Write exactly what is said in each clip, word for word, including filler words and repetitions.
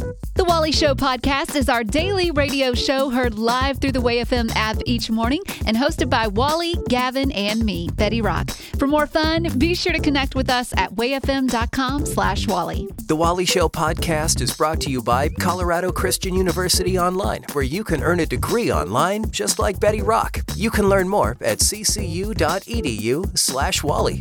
The Wally Show podcast is our daily radio show heard live through the Way F M app each morning and hosted by Wally, Gavin, and me, Betty Rock. For more fun, be sure to connect with us at wayfm.com slash Wally. The Wally Show podcast is brought to you by Colorado Christian University Online, where you can earn a degree online just like Betty Rock. You can learn more at ccu.edu slash Wally.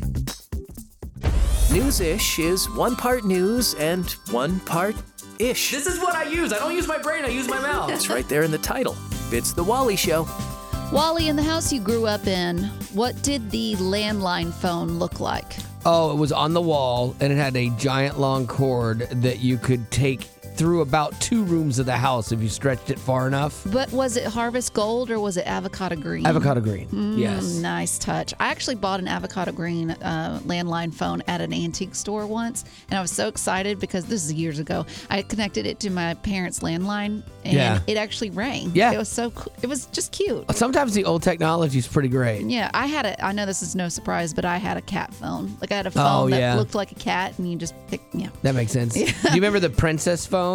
News-ish is one part news and one part ish. This is what I use. I don't use my brain, I use my mouth. It's right there in the title. It's The Wally Show. Wally, in the house you grew up in, what did the landline phone look like? Oh, it was on the wall, and it had a giant long cord that you could take through about two rooms of the house if you stretched it far enough. But was it Harvest Gold or was it Avocado Green? Avocado Green, Mm, yes. Nice touch. I actually bought an Avocado Green uh, landline phone at an antique store once, and I was so excited because this is years ago. I connected it to my parents' landline, and Yeah. it actually rang. Yeah. It was so cool. It was just cute. Sometimes the old technology is pretty great. Yeah, I had a, I know this is no surprise, but I had a cat phone. Like I had a phone Oh, that yeah. looked like a cat, and you just pick, yeah. That makes sense. Do you remember the Princess phone?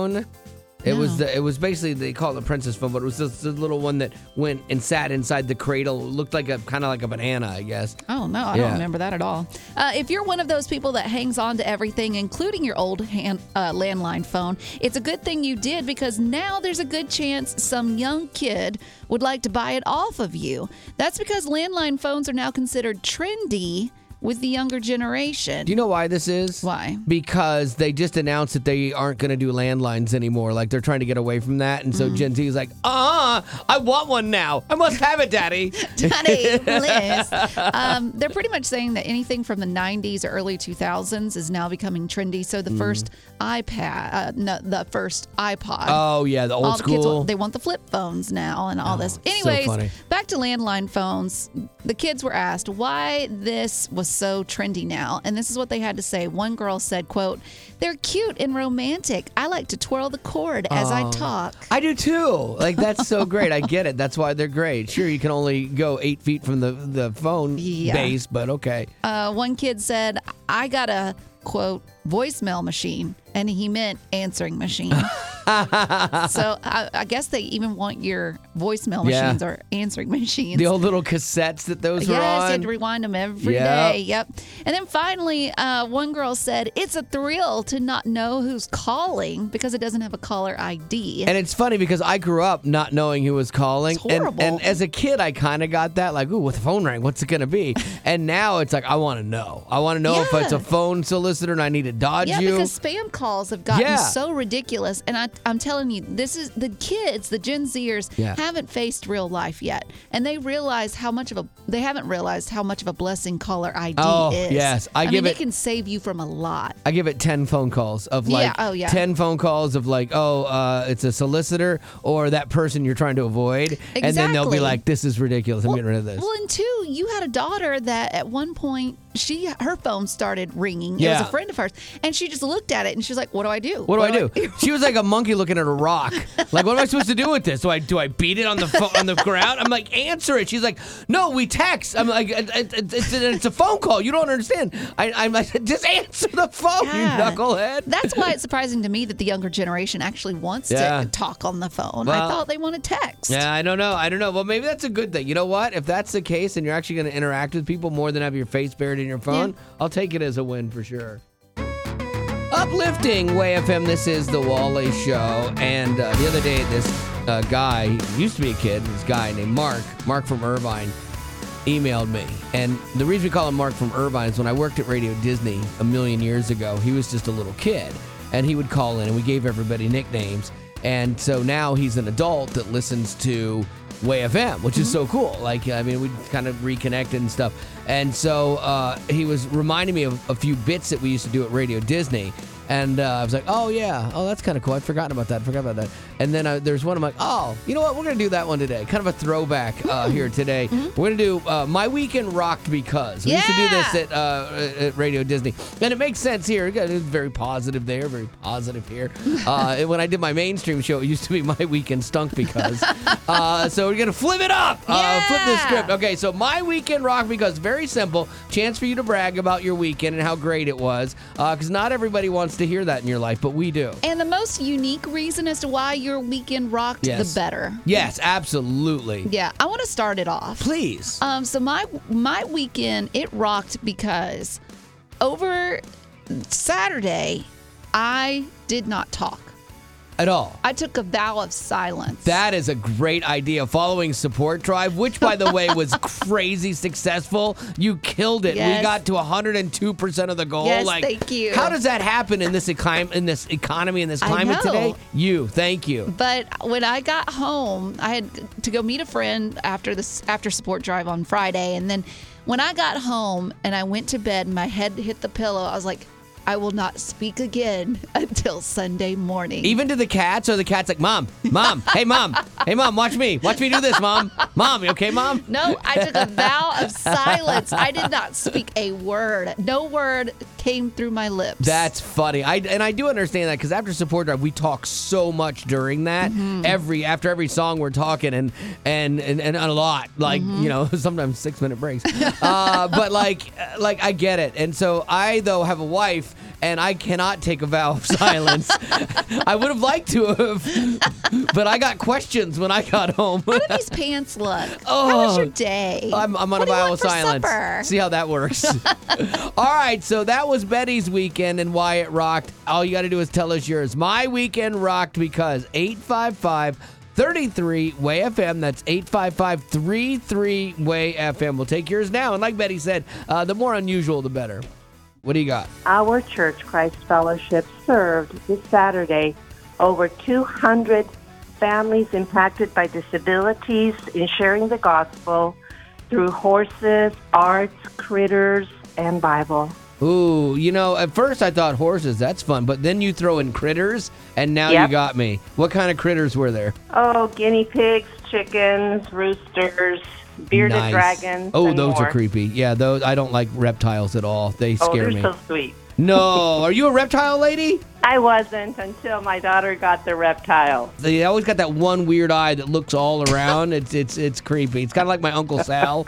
It No. was the, it was basically, they call it the Princess phone, but it was just the little one that went and sat inside the cradle. It looked like a kind of like a banana, I guess. Oh, no, I Yeah. don't remember that at all. Uh, if you're one of those people that hangs on to everything, including your old hand, uh, landline phone, it's a good thing you did because now there's a good chance some young kid would like to buy it off of you. That's because landline phones are now considered trendy with the younger generation. Do you know why this is? Why? Because they just announced that they aren't going to do landlines anymore. Like, they're trying to get away from that. And so Mm. Gen Z is like, uh, I want one now. I must have it, Daddy. Daddy, please. Um, they're pretty much saying that anything from the nineties or early two thousands is now becoming trendy. So the first iPad, uh, no, the first iPod. Oh, yeah, the old all the kids, school. want- they want the flip phones now and all this. so Anyways, funny. back to landline phones. The kids were asked why this was so trendy now, and this is what they had to say. One girl said, quote, "They're cute and romantic. I like to twirl the cord as I Oh. talk." I do too. Like, that's so great. I get it. That's why they're great. Sure, you can only go eight feet from the, the phone Yeah. base, but okay. Uh, one kid said, "I got a, quote, voicemail machine," and he meant answering machine. So I, I guess they even want your voicemail Yeah. machines or answering machines. The old little cassettes that those were Yes, on. you had to rewind them every Yep. day. Yep. And then finally, uh, one girl said, "It's a thrill to not know who's calling because it doesn't have a caller I D." And it's funny because I grew up not knowing who was calling. It's horrible. And, and as a kid, I kind of got that. Like, ooh, with the phone rang, what's it going to be? And now it's like, I want to know. I want to know if Yeah. it's a phone solicitor and I need to dodge Yeah, you. because spam calls have gotten Yeah. so ridiculous. And I, I'm telling you, this is the kids, the Gen Zers, Yeah. haven't faced real life yet. And they realize how much of a, they haven't realized how much of a blessing caller I D Oh, is. yes. I mean, give it it- can save you from a lot. I give it ten phone calls of like Yeah, oh, yeah. ten phone calls of like, oh, uh, it's a solicitor or that person you're trying to avoid. And then they'll be Exactly. like, this is ridiculous. I'm getting rid of this. Well, and two, you had a daughter that at one point she her phone started ringing. It was Yeah. a friend of hers, and she just looked at it and she was like, "What do I do? What do I do? She was like a monkey looking at a rock. Like, what am I supposed to do with this? Do I do I beat it on the pho- on the ground? I'm like, answer it. She's like, no, we text. I'm like, it, it, it, it's, it's a phone call. You don't understand. I, I'm like, just answer the phone, Yeah. you knucklehead. That's why it's surprising to me that the younger generation actually wants Yeah. to talk on the phone. Well, I thought they wanted text. Yeah, I don't know. I don't know. Well, maybe that's a good thing. You know what? If that's the case and you're actually going to interact with people more than have your face buried in your phone, Yeah. I'll take it as a win for sure. Uplifting Way F M, this is the Wally Show. And uh, the other day, this uh, guy, he used to be a kid, this guy named Mark, Mark from Irvine, emailed me. And the reason we call him Mark from Irvine is when I worked at Radio Disney a million years ago, he was just a little kid. And he would call in, and we gave everybody nicknames. And so now he's an adult that listens to Way F M, which is so cool. Like, I mean, we kind of reconnected and stuff. And so uh, he was reminding me of a few bits that we used to do at Radio Disney. And uh, I was like, oh, yeah. Oh, that's kind of cool. I'd forgotten about that. I forgot about that. And then uh, there's one I'm like, oh, you know what? We're going to do that one today. Kind of a throwback uh, here today. We're going to do uh, My Weekend Rocked Because. We used to do this Yeah. at, uh, at Radio Disney. And it makes sense here. It's very positive there, very positive here. Uh, and when I did my mainstream show, it used to be My Weekend Stunk Because. uh, so we're going to flip it up. Uh, flip this Yeah. script. Okay, so My Weekend Rocked Because, very simple. Chance for you to brag about your weekend and how great it was. Because not everybody wants to to hear that in your life, but we do. And the most unique reason as to why your weekend rocked, Yes. the better. Yes, absolutely. Yeah, I want to start it off. Please. Um, so my my weekend, it rocked because over Saturday, I did not talk. At all. I took a vow of silence. That is a great idea. Following Support Drive, which, by the way, was crazy successful. You killed it. Yes. We got to one hundred two percent of the goal. Yes, like, thank you. How does that happen in this, eclim- in this economy, in this I climate know. today? You. Thank you. But when I got home, I had to go meet a friend after this after Support Drive on Friday, and then when I got home and I went to bed, and my head hit the pillow. I was like, I will not speak again until Sunday morning. Even to the cats, or the cat's like, Mom, Mom, hey, Mom, hey, Mom, watch me. Watch me do this, Mom. Mom, you okay, Mom? No, I took a vow of silence. I did not speak a word. No word came through my lips. That's funny. I and I do understand that because after Support Drive, we talk so much during that. Mm-hmm. Every after every song, we're talking and and and, and a lot. Like Mm-hmm. you know, sometimes six minute breaks. uh, but like like I get it. And so I though have a wife. And I cannot take a vow of silence. I would have liked to have, but I got questions when I got home. How do these pants look? Oh, How was your day? I'm, I'm on what a do you vow want of for silence. supper? See how that works. All right, so that was Betty's weekend and why it rocked. All you got to do is tell us yours. My weekend rocked because eight five five, three three, W A Y F M. That's eight five five, three three, W A Y F M. We'll take yours now. And like Betty said, uh, the more unusual, the better. What do you got? Our church, Christ Fellowship, served this Saturday over two hundred families impacted by disabilities in sharing the gospel through horses, arts, critters, and Bible. Ooh, you know, at first I thought horses, that's fun, but then you throw in critters, and now Yep. you got me. What kind of critters were there? Oh, guinea pigs, chickens, roosters, bearded Nice. dragons. Oh, and those more. are creepy. Yeah, those I don't like reptiles at all. They Oh, scare they're me. so sweet. No, are you a reptile lady? I wasn't until my daughter got the reptile. They always got that one weird eye that looks all around. It's it's it's creepy. It's kind of like my Uncle Sal.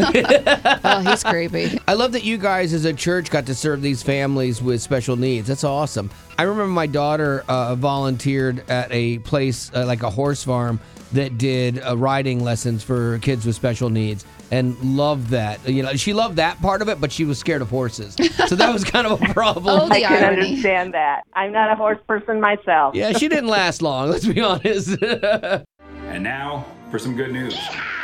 Oh, he's creepy. I love that you guys as a church got to serve these families with special needs. That's awesome. I remember my daughter uh, volunteered at a place uh, like a horse farm that did uh, riding lessons for kids with special needs, and loved that. You know, she loved that part of it, but she was scared of horses, so that was kind of a problem. Oh, the I can irony. understand that. I'm not a horse person myself. Yeah, she didn't last long. Let's be honest. And now for some good news.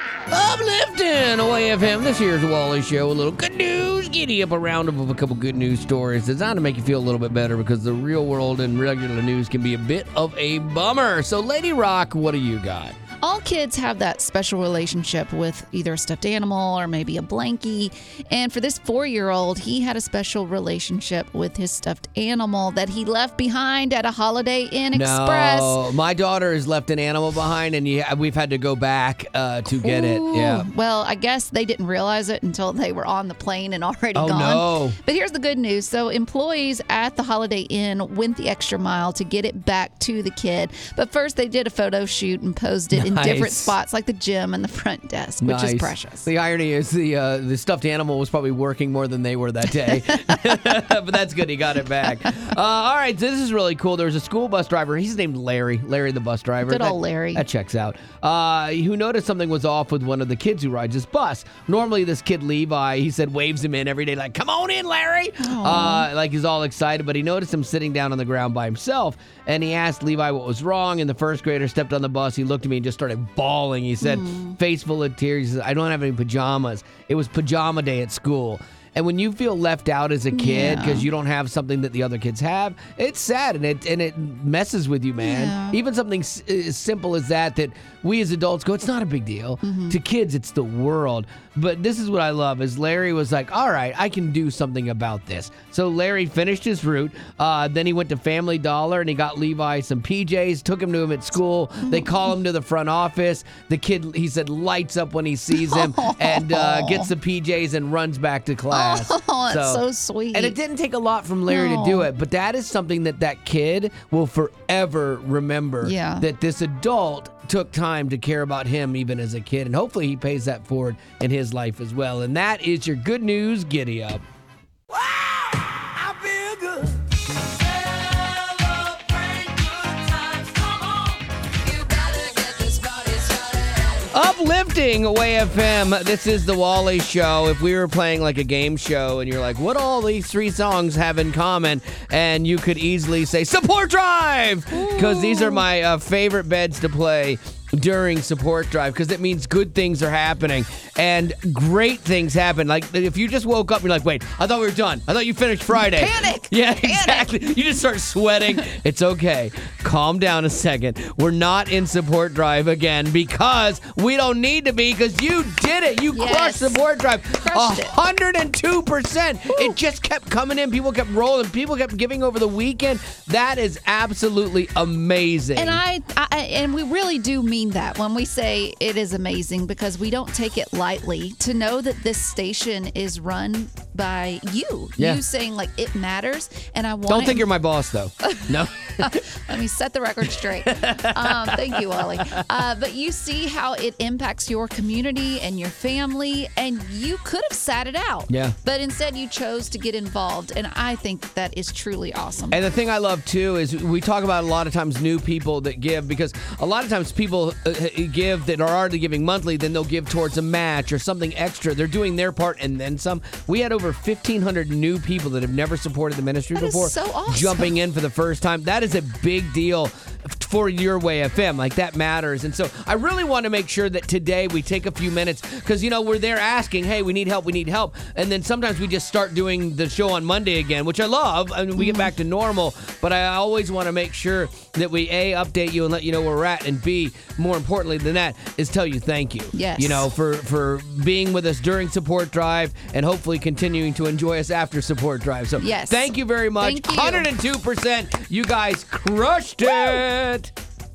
Uplifting O A F M. This here's Wally Show. A little good news. Giddy up a roundup of a couple good news stories designed to make you feel a little bit better because the real world and regular news can be a bit of a bummer. So, Lady Rock, what do you got? All kids have that special relationship with either a stuffed animal or maybe a blankie. And for this four-year-old, he had a special relationship with his stuffed animal that he left behind at a Holiday Inn Express. No, my daughter has left an animal behind, and you, we've had to go back uh, to get it. Ooh. Yeah. Well, I guess they didn't realize it until they were on the plane and already Oh, gone. no. But here's the good news. So employees at the Holiday Inn went the extra mile to get it back to the kid. But first they did a photo shoot and posed it in different Nice. spots like the gym and the front desk, which Nice. is precious. The irony is the uh, the stuffed animal was probably working more than they were that day. But that's good. He got it back. Uh, all right. This is really cool. There was a school bus driver. He's named Larry. Larry the bus driver. Good That- old Larry. That checks out. Uh, who noticed something was off with one of the kids who rides his bus. Normally, this kid, Levi, he said waves him in every day like, come on in, Larry. Uh, like he's all excited. But he noticed him sitting down on the ground by himself. And he asked Levi what was wrong. And the first grader stepped on the bus. He looked at me and just started bawling. He said, face full of tears, he said, I don't have any pajamas. It was pajama day at school. And when you feel left out as a kid Yeah. because you don't have something that the other kids have, it's sad and it and it messes with you, man. Yeah. Even something s- as simple as that, that we as adults go, it's not a big deal. Mm-hmm. To kids, it's the world. But this is what I love is Larry was like, all right, I can do something about this. So Larry finished his route. Uh, then he went to Family Dollar and he got Levi some P Js, took him to him at school. They call him to the front office. The kid, he said, lights up when he sees him and uh, gets the P Js and runs back to class. Oh, that's so sweet. And it didn't take a lot from Larry to do No. it, but that is something that that kid will forever remember. Yeah. That this adult took time to care about him even as a kid, and hopefully he pays that forward in his life as well. And that is your good news. Giddy up. I feel good. Uplifting Way F M. This is the Wally Show. If we were playing like a game show and you're like, what all these three songs have in common? And you could easily say, Support Drive! Because these are my uh, favorite beds to play during Support Drive, because it means good things are happening and great things happen. Like if you just woke up, you're like, wait, I thought we were done. I thought you finished Friday. Panic! Yeah, Panic. exactly. You just start sweating. It's okay. Calm down a second. We're not in Support Drive again because we don't need to be, because you did it. You Yes. crushed Support Drive. Crushed it. one hundred two percent. It just kept coming in. People kept rolling. People kept giving over the weekend. That is absolutely amazing. And I, I and we really do mean that when we say it is amazing, because we don't take it lightly to know that this station is run by you. Yeah. You saying like it matters, and I want. Don't think you're my boss, though. No. Let me set the record straight. Um, thank you, Wally. Uh, but you see how it impacts your community and your family, and you could have sat it out. Yeah. But instead, you chose to get involved, and I think that is truly awesome. And the thing I love, too, is we talk about a lot of times new people that give, because a lot of times people uh, give that are already giving monthly, then they'll give towards a match or something extra. They're doing their part and then some. We had over fifteen hundred new people that have never supported the ministry That is before so awesome. jumping in for the first time. That is a big deal for Your Way F M. Like, that matters. And so I really want to make sure that today we take a few minutes, because, you know, we're there asking, hey, we need help, we need help. And then sometimes we just start doing the show on Monday again, which I love. I mean, we get back to normal, but I always want to make sure that we, A, update you and let you know where we're at, and B, more importantly than that, is tell you thank you. Yes. You know, for, for being with us during Support Drive and hopefully continuing to enjoy us after Support Drive. So Yes. thank you very much. Thank you. one hundred two percent. You guys crushed it.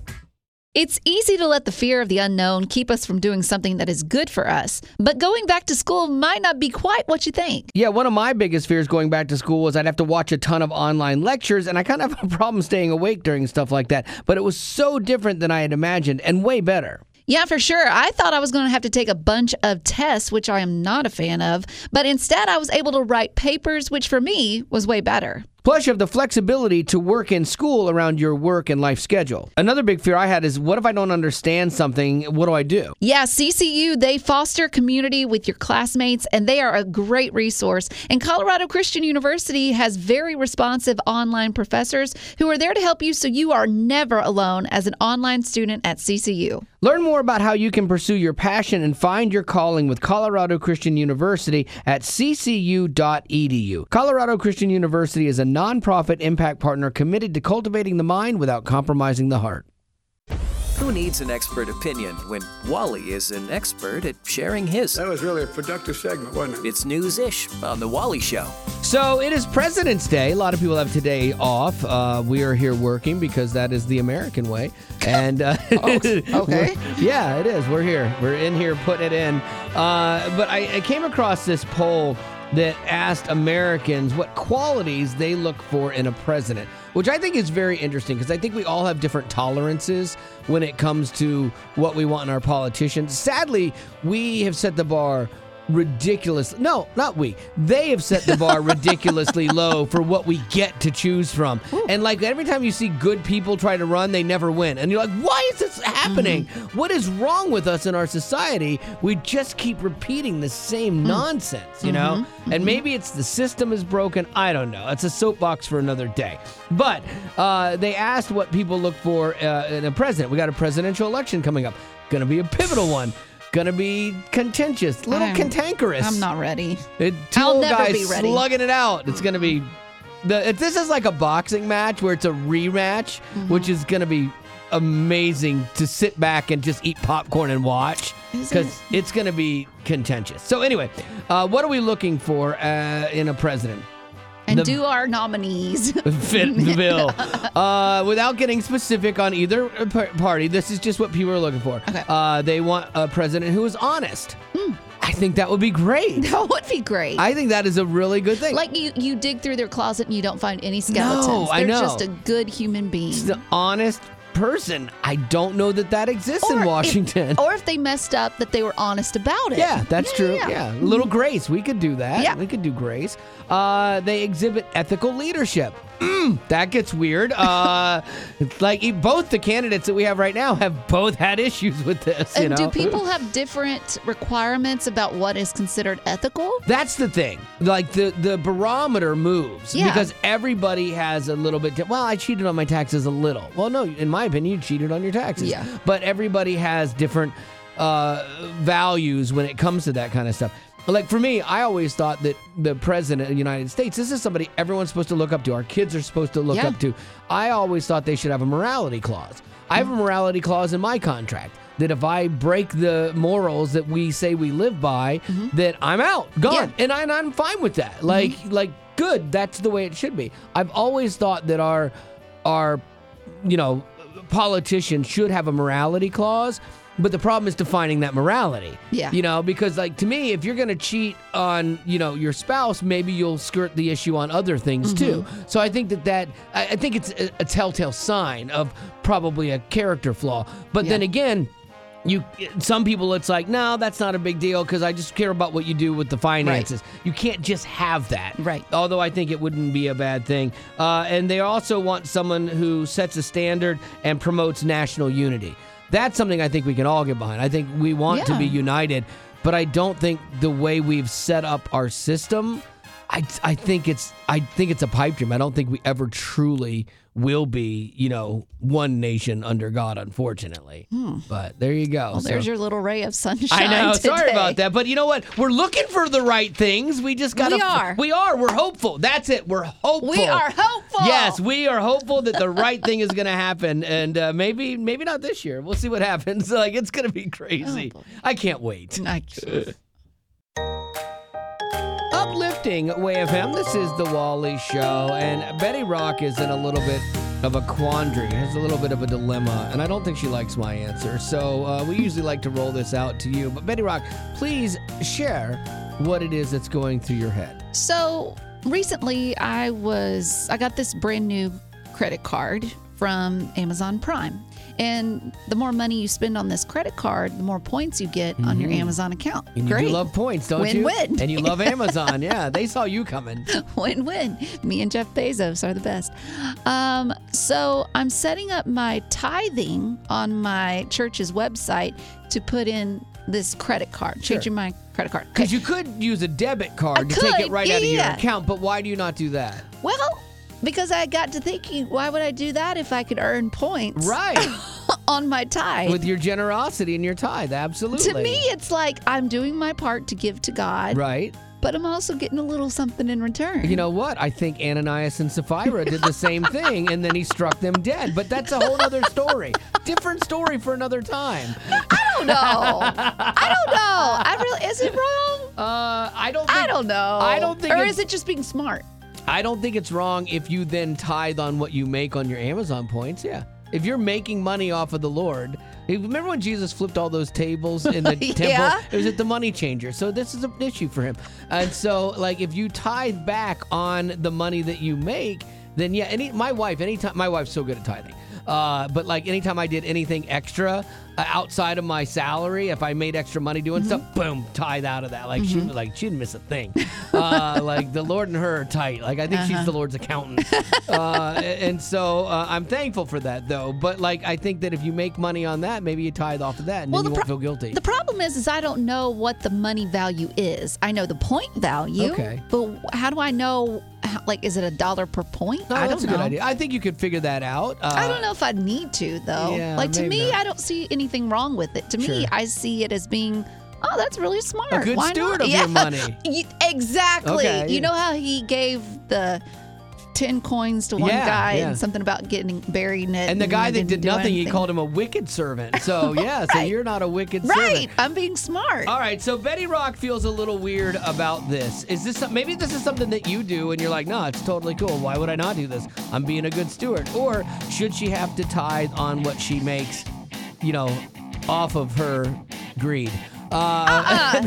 It's easy to let the fear of the unknown keep us from doing something that is good for us, but going back to school might not be quite what you think. Yeah, one of my biggest fears going back to school was I'd have to watch a ton of online lectures, and I kind of have a problem staying awake during stuff like that. But it was so different than I had imagined, and way better. Yeah, for sure. I thought I was going to have to take a bunch of tests, which I am not a fan of, but instead I was able to write papers, which for me was way better. Plus, you have the flexibility to work in school around your work and life schedule. Another big fear I had is, what if I don't understand something? What do I do? Yeah, C C U, they foster community with your classmates, and they are a great resource. And Colorado Christian University has very responsive online professors who are there to help you, so you are never alone as an online student at C C U. Learn more about how you can pursue your passion and find your calling with Colorado Christian University at c c u dot e d u. Colorado Christian University is a nonprofit impact partner committed to cultivating the mind without compromising the heart. Who needs an expert opinion when Wally is an expert at sharing his? That was really a productive segment, wasn't it? It's news-ish on The Wally Show. So it is President's Day. A lot of people have today off. Uh, we are here working because that is the American way. And uh, okay. we're- yeah, it is. We're here. We're in here putting it in. Uh, but I, I came across this poll that asked Americans what qualities they look for in a president, which I think is very interesting, because I think we all have different tolerances when it comes to what we want in our politicians. Sadly, we have set the bar ridiculous. No, not we. They have set the bar ridiculously low for what we get to choose from. Ooh. And like every time you see good people try to run, they never win. And you're like, why is this happening? Mm-hmm. What is wrong with us in our society? We just keep repeating the same mm. nonsense, you know? Mm-hmm. And maybe it's the system is broken. I don't know. It's a soapbox for another day. But uh, they asked what people look for uh, in a president. We got a presidential election coming up. Going to be a pivotal one. Gonna be contentious, a little I'm, cantankerous. I'm not ready. It, two I'll old never guys be ready. slugging it out. It's gonna be the. If this is like a boxing match where it's a rematch, mm-hmm. which is gonna be amazing to sit back and just eat popcorn and watch, because it? it's gonna be contentious. So anyway, uh, what are we looking for uh, in a president? And the, do our nominees fit the bill? uh, without getting specific on either party, this is just what people are looking for. Okay. Uh, they want a president who is honest. Mm. I think that would be great. That would be great. I think that is a really good thing. Like you, you dig through their closet and you don't find any skeletons. No, I They're know. just a good human being. Just an honest person. I don't know that that exists or in Washington. If, or if they messed up, that they were honest about it. Yeah, that's yeah, true. Yeah. yeah. A little grace. We could do that. Yeah. We could do grace. Uh, they exhibit ethical leadership. Mm, that gets weird. Uh, like e- both the candidates that we have right now have both had issues with this. You And know? do people have different requirements about what is considered ethical? That's the thing. Like the, the barometer moves Yeah. because everybody has a little bit. Di- well, I cheated on my taxes a little. Well, no, in my opinion, you cheated on your taxes. Yeah. But everybody has different uh, values when it comes to that kind of stuff. Like for me, I always thought that the president of the United States, this is somebody everyone's supposed to look up to. Our kids are supposed to look Yeah. up to. I always thought they should have a morality clause. I have a morality clause in my contract that if I break the morals that we say we live by, that I'm out, gone. Yeah. And, I, and I'm fine with that. Like, like good. That's the way it should be. I've always thought that our, our, you know, politicians should have a morality clause. But the problem is defining that morality. Yeah. You know, because like to me, if you're going to cheat on, you know, your spouse, maybe you'll skirt the issue on other things too. So I think that that, I, I think it's a, a telltale sign of probably a character flaw. But Yeah. then again, you, some people it's like, no, that's not a big deal because I just care about what you do with the finances. You can't just have that. Right. Although I think it wouldn't be a bad thing. Uh, and they also want someone who sets a standard and promotes national unity. That's something I think we can all get behind. I think we want to Yeah. be united, but I don't think the way we've set up our system, I, I think it's I think it's a pipe dream. I don't think we ever truly will be, you know, one nation under God, unfortunately. But there you go. Well, there's So- your little ray of sunshine. I know. Sorry today. about that. But you know what? We're looking for the right things. We just got to. We are. We are. We're hopeful. That's it. We're hopeful. We are hopeful. Yes, we are hopeful that the right thing is going to happen. And uh, maybe maybe not this year. We'll see what happens. Like, it's going to be crazy. Oh, boy. I can't wait. I- Uplifting W A F M. This is the Wally Show. And Betty Rock is in a little bit of a quandary, has a little bit of a dilemma, and I don't think she likes my answer. So uh, we usually like to roll this out to you. But Betty Rock, please share what it is that's going through your head. So recently, I was I got this brand new credit card from Amazon Prime, and the more money you spend on this credit card, the more points you get on your Amazon account. And you Great, do love points, don't you? Win-win. And you love Amazon. Yeah, they saw you coming. Win-win. Me and Jeff Bezos are the best. Um, so I'm setting up my tithing on my church's website to put in this credit card, changing my credit card. Because you could use a debit card I to take it could, right yeah, out of your yeah. account, but why do you not do that? Well, because I got to thinking, why would I do that if I could earn points Right. on my tithe? With your generosity and your tithe, absolutely. To me, it's like I'm doing my part to give to God, Right. but I'm also getting a little something in return. You know what? I think Ananias and Sapphira did the same thing, and then he struck them dead. But that's a whole other story. Different story for another time. I don't know. I don't know. I really is it wrong? Uh, I don't. Think, I don't know. I don't think. Or it's- is it just being smart? I don't think it's wrong if you then tithe on what you make on your Amazon points. Yeah. If you're making money off of the Lord, remember when Jesus flipped all those tables in the Yeah. temple? It was at the money changer. So this is an issue for him. And so, like, if you tithe back on the money that you make, then yeah. Any my wife, anytime my wife's so good at tithing. Uh, but like anytime I did anything extra uh, outside of my salary, if I made extra money doing Mm-hmm. stuff, boom, tithe out of that. Like she like she didn't miss a thing. Uh, like the Lord and her are tight. Like I think Uh-huh. she's the Lord's accountant. Uh, and so uh, I'm thankful for that though. But like I think that if you make money on that, maybe you tithe off of that, and then you the won't pro- feel guilty. The problem is, is I don't know what the money value is. I know the point value. Okay. But how do I know? How, like, is it a dollar per point? No, I that's don't a good know. idea. I think you could figure that out. Uh, I don't know if I'd need to though. Yeah, like to maybe me, not. I don't see anything wrong with it. To me, Sure. I see it as being, oh, that's really smart. A good Why steward not? of Yeah. your money. You- exactly. Okay. You know how he gave the ten coins to one Yeah, guy yeah. and something about getting buried in it. And the guy that didn't did do nothing, he anything. called him a wicked servant. So yeah, so Right. you're not a wicked servant. Right. I'm being smart. All right, so Betty Rock feels a little weird about this. Is this some- maybe this is something that you do and you're like, no, it's totally cool. Why would I not do this? I'm being a good steward. Or should she have to tithe on what she makes, you know, off of her greed? Uh,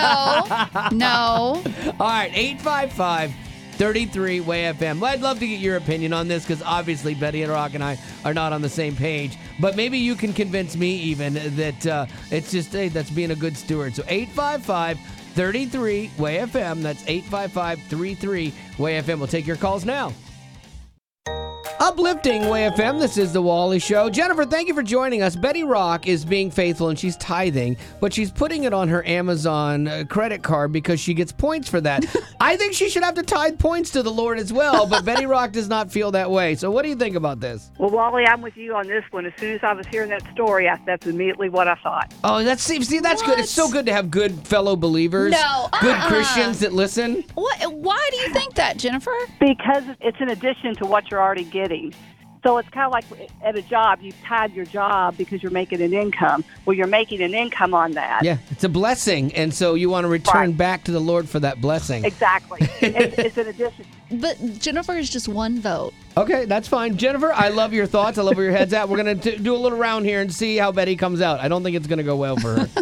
Uh, no. No. all right, eight five five, three three, W A F M. Well, I'd love to get your opinion on this because obviously Betty and Rock and I are not on the same page. But maybe you can convince me even that uh, it's just, hey, that's being a good steward. So eight five five, three three, W A F M. That's eight five five, three three, W A F M. We'll take your calls now. Uplifting Way F M, this is The Wally Show. Jennifer, thank you for joining us. Betty Rock is being faithful and she's tithing, but she's putting it on her Amazon uh, credit card because she gets points for that. I think she should have to tithe points to the Lord as well, but Betty Rock does not feel that way. So what do you think about this? Well, Wally, I'm with you on this one. As soon as I was hearing that story, I, that's immediately what I thought. Oh, that's see, see that's What? good. It's so good to have good fellow believers, No, good uh-uh. Christians that listen. What? Why do you think that, Jennifer? Because it's in addition to what you're already getting. So it's kind of like at a job, you tied your job because you're making an income. Well, you're making an income on that. Yeah, it's a blessing, and so you want to return Right. back to the Lord for that blessing. Exactly. it's, it's an addition. But Jennifer is just one vote. Okay, that's fine. Jennifer, I love your thoughts. I love where your head's at. We're going to do a little round here and see how Betty comes out. I don't think it's going to go well for her.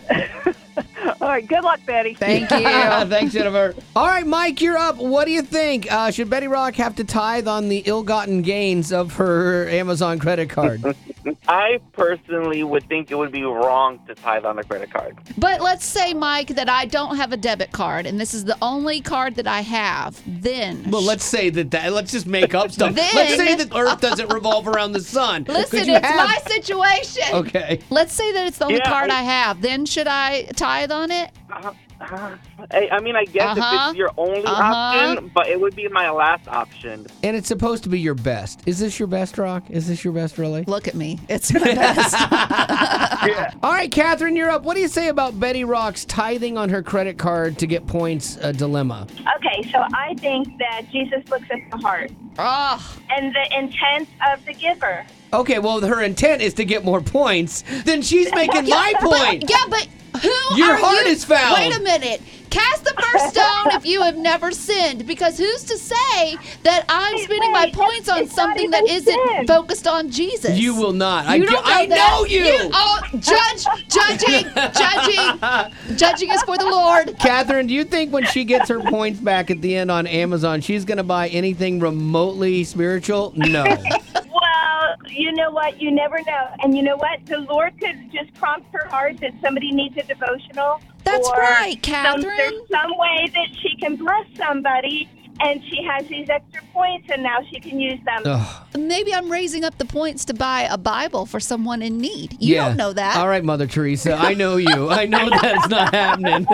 All right. Good luck, Betty. Thank you. Thanks, Jennifer. All right, Mike, you're up. What do you think? Uh, should Betty Rock have to tithe on the ill-gotten gains of her Amazon credit card? I personally would think it would be wrong to tithe on a credit card. But let's say, Mike, that I don't have a debit card and this is the only card that I have. Then. Well, let's say that, that let's just make up stuff. Then- let's say that Earth doesn't revolve around the sun. Listen, Could you it's have- my situation. Okay. Let's say that it's the only Yeah, card I- I have. Then should I tithe on it? Uh, uh, I, I mean, I guess Uh-huh. if it's your only Uh-huh. option, but it would be my last option. And it's supposed to be your best. Is this your best, Rock? Is this your best, really? Look at me. It's my best. All right, Catherine, you're up. What do you say about Betty Rock's tithing on her credit card to get points uh, dilemma? Okay, so I think that Jesus looks at the heart Oh, and the intent of the giver. Okay, well, her intent is to get more points. Then she's making my point. yeah, but who Your are heart you? is found. Wait a minute. Cast the first stone if you have never sinned, because who's to say that I'm Wait, spending my wait, points on it's not something that even isn't sin. focused on Jesus? You will not. I, You do- don't know I that. know you. Oh, judge, judging, judging, judging is for the Lord. Catherine, do you think when she gets her points back at the end on Amazon, she's going to buy anything remotely spiritual? No. Well, you know what? You never know. And you know what? The Lord could just prompt her heart that somebody needs a devotional. That's or right, some- Catherine. there's some way that she can bless somebody, and she has these extra points, and now she can use them. Ugh. Maybe I'm raising up the points to buy a Bible for someone in need. You Yeah. don't know that. All right, Mother Teresa. I know you. I know that's not happening.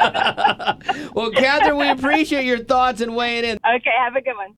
Well, Catherine, we appreciate your thoughts and weighing in. Okay, have a good one.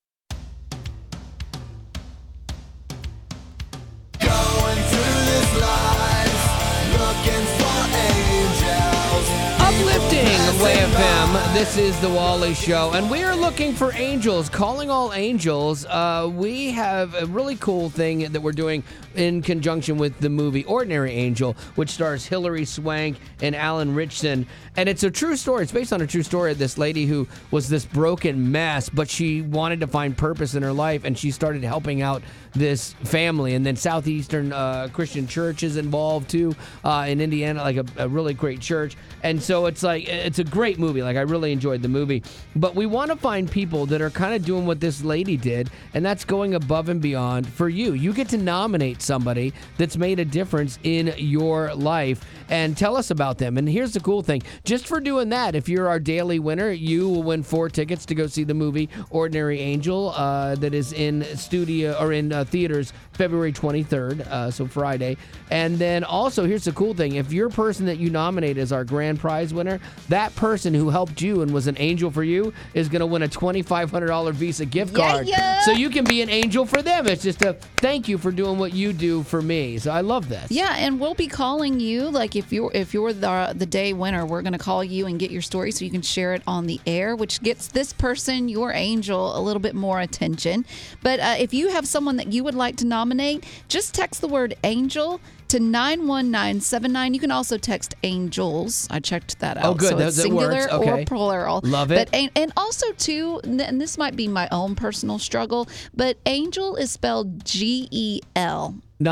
Uplifting Way F M. This is the Wally Show, and we are looking for angels. Calling all angels. Uh, we have a really cool thing that we're doing in conjunction with the movie Ordinary Angel, which stars Hilary Swank and Alan Ritchson. And it's a true story. It's based on a true story of this lady who was this broken mess, but she wanted to find purpose in her life, and she started helping out this family. And then Southeastern uh, Christian Church is involved too uh, in Indiana, like a, a really great church. And so it's like, it's a great movie. Like, I really enjoyed the movie. But we want to find people that are kind of doing what this lady did, and that's going above and beyond for you. You get to nominate somebody that's made a difference in your life and tell us about them. And here's the cool thing. Just for doing that, if you're our daily winner, you will win four tickets to go see the movie Ordinary Angel uh, that is in studio or in uh, theaters February twenty-third, uh, so Friday. And then also, here's the cool thing. If your person that you nominate as our grand prize winner, that person who helped you and was an angel for you is going to win a twenty-five hundred dollars Visa gift Yeah, card. yeah. So you can be an angel for them. It's just a thank you for doing what you do for me. So I love this. Yeah, and we'll be calling you. Like if you're if you're the the day winner, we're going to call you and get your story so you can share it on the air, which gets this person, your angel, a little bit more attention. But uh, if you have someone that you would like to nominate, just text the word angel to nine one nine seven nine. You can also text angels. I checked that out. Oh, good. So That- it's that singular works. Okay. or plural. Love it. But, and, and also, too, and this might be my own personal struggle, but angel is spelled G E L. Not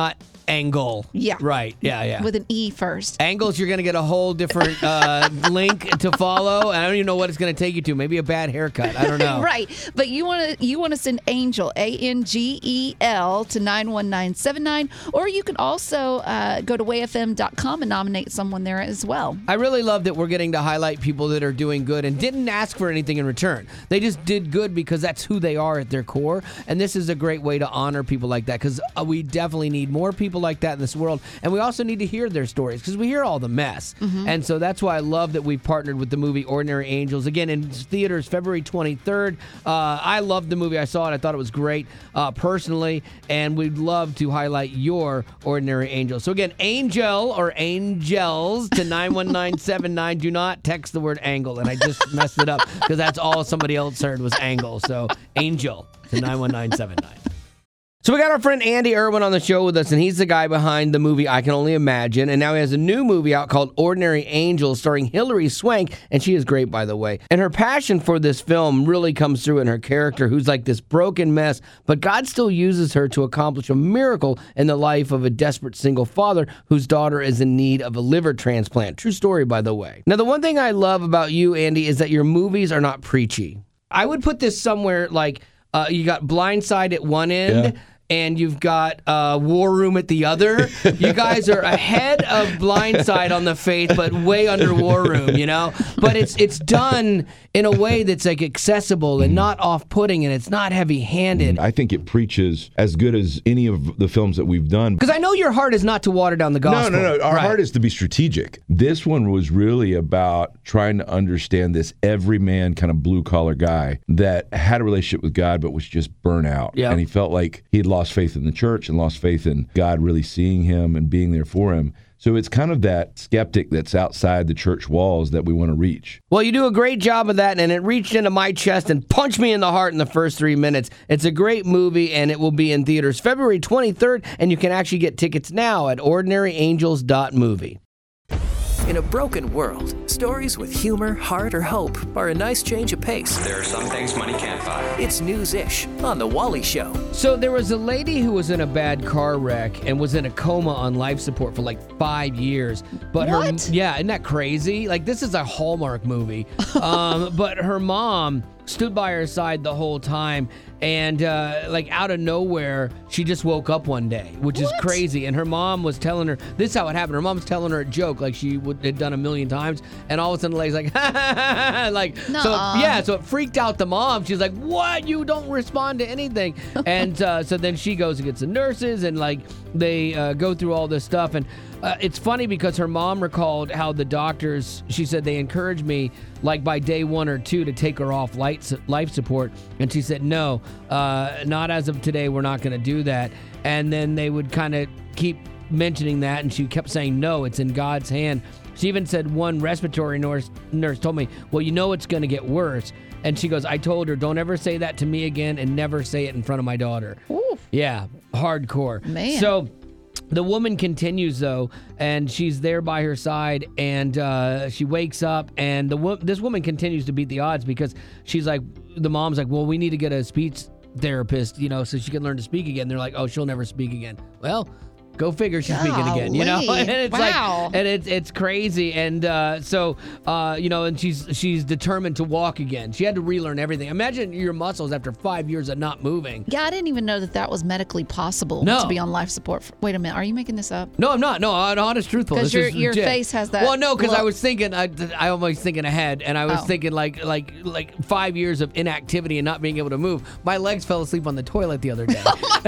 Angle. Yeah. Right. Yeah, yeah. With an E first. Angles, you're going to get a whole different uh, link to follow. I don't even know what it's going to take you to. Maybe a bad haircut. I don't know. Right. But you want to you want to send Angel, A N G E L, to nine one nine seven nine. Or you can also uh, go to way f m dot com and nominate someone there as well. I really love that we're getting to highlight people that are doing good and didn't ask for anything in return. They just did good because that's who they are at their core. And this is a great way to honor people like that, because uh, we definitely need more people like that in this world. And we also need to hear their stories, because we hear all the mess. Mm-hmm. And so that's why I love that we've partnered with the movie Ordinary Angels. Again, in theaters February twenty-third. Uh, I loved the movie. I saw it. I thought it was great uh, personally. And we'd love to highlight your Ordinary Angels. So again, Angel or Angels to nine one nine seven nine. Do not text the word angle. And I just messed it up because that's all somebody else heard was angle. So Angel to nine one nine seven nine. So we got our friend Andy Irwin on the show with us, and he's the guy behind the movie I Can Only Imagine. And now he has a new movie out called Ordinary Angels, starring Hilary Swank, and she is great, by the way. And her passion for this film really comes through in her character, who's like this broken mess, but God still uses her to accomplish a miracle in the life of a desperate single father whose daughter is in need of a liver transplant. True story, by the way. Now, the one thing I love about you, Andy, is that your movies are not preachy. I would put this somewhere like uh, you got Blindside at one end, yeah, and you've got uh, War Room at the other. You guys are ahead of Blindside on the faith, but way under War Room, you know? But it's it's done in a way that's like accessible and not off-putting, and it's not heavy-handed. I think it preaches as good as any of the films that we've done. Because I know your heart is not to water down the gospel. No, no, no. Our right. heart is to be strategic. This one was really about trying to understand this everyman kind of blue-collar guy that had a relationship with God but was just burnt out. Yep. And he felt like he'd lost faith in the church and lost faith in God really seeing him and being there for him. So it's kind of that skeptic that's outside the church walls that we want to reach. Well, you do a great job of that, and it reached into my chest and punched me in the heart in the first three minutes. It's a great movie, and it will be in theaters February twenty-third, and you can actually get tickets now at ordinary angels dot movie. In a broken world, stories with humor, heart, or hope are a nice change of pace. There are some things money can't buy. It's News-ish on The Wally Show. So there was a lady who was in a bad car wreck and was in a coma on life support for like five years. But What? her, yeah, isn't that crazy? Like, this is a Hallmark movie. um, but her mom stood by her side the whole time, and uh, like out of nowhere, she just woke up one day, which What? is crazy. And her mom was telling her, this is how it happened. Her mom was telling her a joke like she would, had done a million times, and all of a sudden the lady's like, ha, ha, ha, ha, like, so Nuh-uh. yeah, so it freaked out the mom. She's like, what? You don't respond to anything. And uh, so then she goes and gets the nurses, and like they uh, go through all this stuff. And uh, it's funny because her mom recalled how the doctors, she said they encouraged me like by day one or two to take her off light, life support. And she said, no, uh, not as of today. We're not going to do that. And then they would kind of keep mentioning that. And she kept saying, no, it's in God's hand. She even said one respiratory nurse, nurse told me, well, you know it's going to get worse. And she goes, I told her, don't ever say that to me again, and never say it in front of my daughter. Oof. Yeah, hardcore. Man. So the woman continues, though, and she's there by her side, and uh, she wakes up, and the wo- this woman continues to beat the odds because she's like, the mom's like, well, we need to get a speech therapist, you know, so she can learn to speak again. They're like, oh, she'll never speak again. Well, go figure, she's speaking again, you know? Golly. And it's Wow. like, and it's it's crazy. And uh, so, uh, you know, and she's she's determined to walk again. She had to relearn everything. Imagine your muscles after five years of not moving. Yeah, I didn't even know that that was medically possible No. to be on life support. For, wait a minute, are you making this up? No, I'm not. No, I'm honest, truthful. Because This your is your legit. face has that. Well, no, because I look. was thinking, I, I almost thinking ahead, and I was Oh. thinking like like like five years of inactivity and not being able to move. My legs fell asleep on the toilet the other day.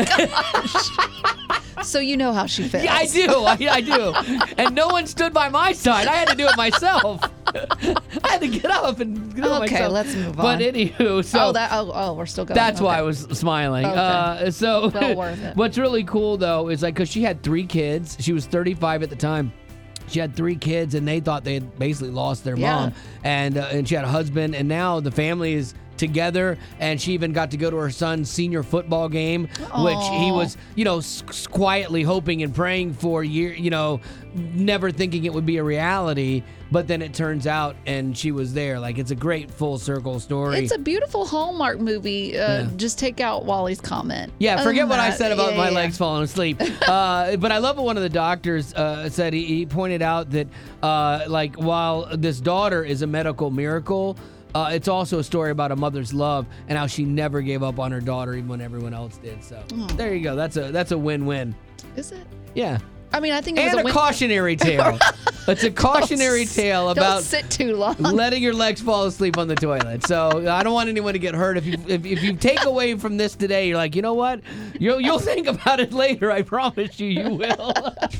So you know how she feels. Yeah, I do. I, I do. And no one stood by my side. I had to do it myself. I had to get up and do it Okay, myself. let's move But on. anywho, so oh, that. Oh, oh, we're still going. that's why Okay. I was smiling. Okay. Uh, so Well worth it. what's really cool though is like because she had three kids. She was thirty-five at the time. She had three kids, and they thought they had basically lost their Yeah. mom, and uh, and she had a husband, and now the family is together, and she even got to go to her son's senior football game, Aww. which he was, you know, s- quietly hoping and praying for, year, you know, never thinking it would be a reality. But then it turns out, and she was there. Like, it's a great full circle story. It's a beautiful Hallmark movie. Uh, Yeah. Just take out Wally's comment. Yeah, Other forget than what I that, said about yeah, my yeah. legs falling asleep. uh, but I love what one of the doctors uh, said. He, he pointed out that, uh, like, while this daughter is a medical miracle, uh, it's also a story about a mother's love and how she never gave up on her daughter even when everyone else did. So Mm. there you go. That's a that's a win-win. Is it? Yeah. I mean, I think it And was a, a win- cautionary tale. It's a cautionary Don't s- tale don't about sit too long. letting your legs fall asleep on the toilet. So I don't want anyone to get hurt. If you if, if you take away from this today, you're like, you know what? You'll you'll think about it later. I promise you, you will.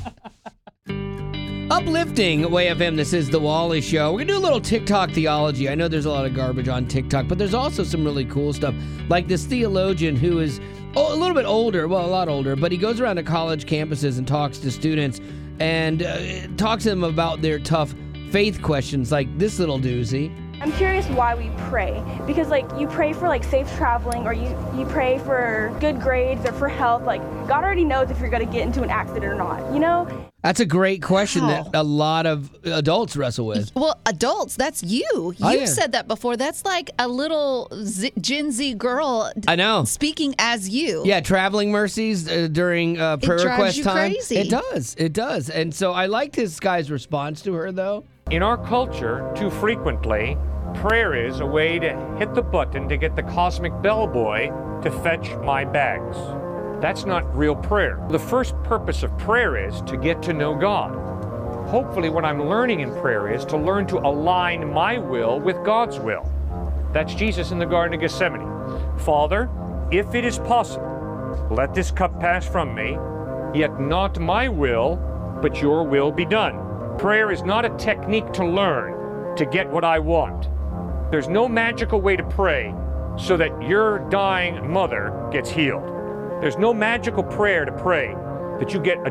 Uplifting Way F M, this is The Wally Show. We're going to do a little TikTok theology. I know there's a lot of garbage on TikTok, but there's also some really cool stuff. Like this theologian who is oh, a little bit older, well, a lot older, but he goes around to college campuses and talks to students and uh, talks to them about their tough faith questions, like this little doozy. I'm curious why we pray, because like you pray for like safe traveling, or you, you pray for good grades or for health. Like God already knows if you're going to get into an accident or not, you know? That's a great question Wow. that a lot of adults wrestle with. Well, adults, that's you. You've Oh, yeah. said that before. That's like a little Z- Gen Z girl I know. speaking as you. Yeah, traveling mercies uh, during uh, prayer drives request you time. crazy. It does. It does. And so I like this guy's response to her, though. In our culture, too frequently, prayer is a way to hit the button to get the cosmic bellboy to fetch my bags. That's not real prayer. The first purpose of prayer is to get to know God. Hopefully, what I'm learning in prayer is to learn to align my will with God's will. That's Jesus in the Garden of Gethsemane. Father, if it is possible, let this cup pass from me, yet not my will, but your will be done. Prayer is not a technique to learn to get what I want. There's no magical way to pray so that your dying mother gets healed. There's no magical prayer to pray that you get a